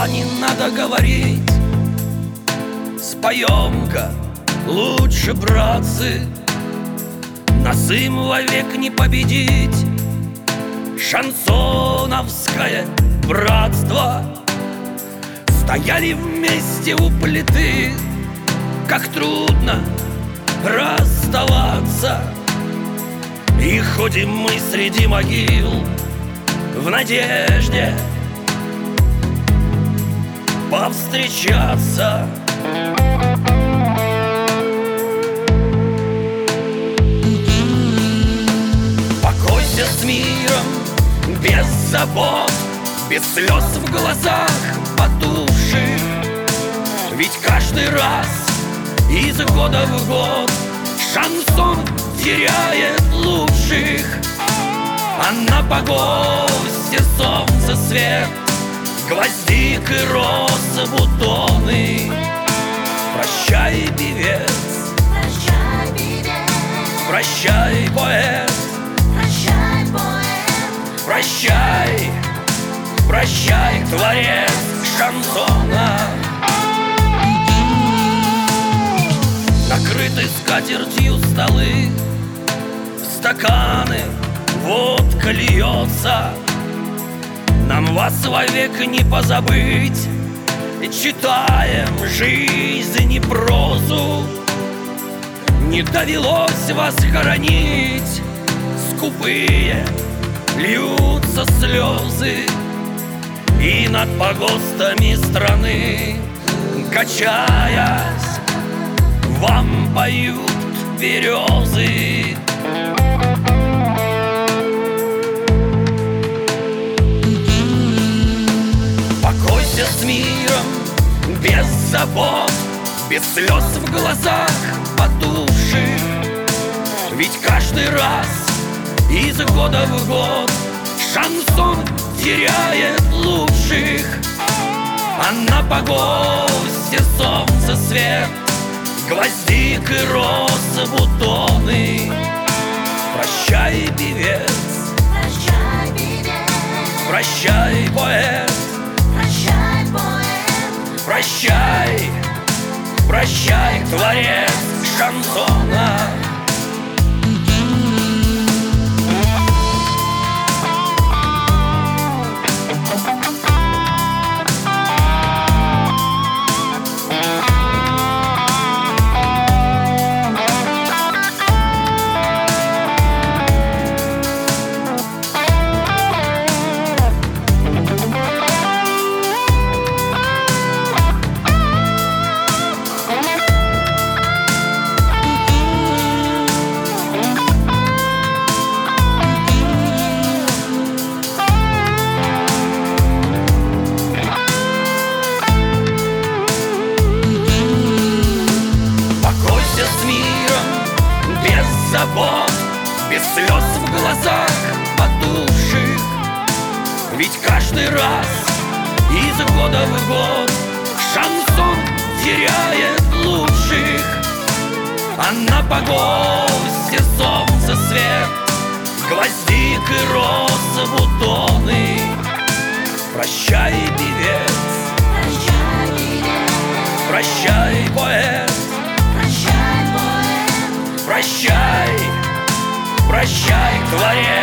слова не надо говорить. Споем-ка лучше, братцы, нас им вовек не победить. Шансоновское братство стояли вместе у плиты. Как трудно расставаться, и ходим мы среди могил в надежде повстречаться. Покойся с миром, без забот, без слез в глазах потухших. Ведь каждый раз из года в год шансон теряет лучших. А на погосте солнце свет, гвоздик и роз бутоны. Прощай, певец, прощай, певец, прощай, поэт, прощай, поэт, прощай, прощай, творец шансона. Накрыты скатертью столы, в стаканы водка льется. Нам вас вовек не позабыть, читаем жизнь и прозу. Не довелось вас хоронить, скупые льются слезы. И над погостами страны, качаясь, вам поют березы. Покойся с миром, без забот, без слез в глазах потухших. Ведь каждый раз из года в год шансон теряет лучших. А на погосте солнце свет, гвоздик и роз бутоны. Прощай, певец, прощай, певец, прощай, поэт, прощай, поэт, прощай, прощай, творец шансона. С миром, без забот, без слез в глазах потухших. Ведь каждый раз из года в год шансон теряет лучших. А на погосте солнце свет, гвоздик и роз бутоны. Прощай, певец, прощай, певец, прощай, поэт, прощай, поэт, прощай, прощай, творец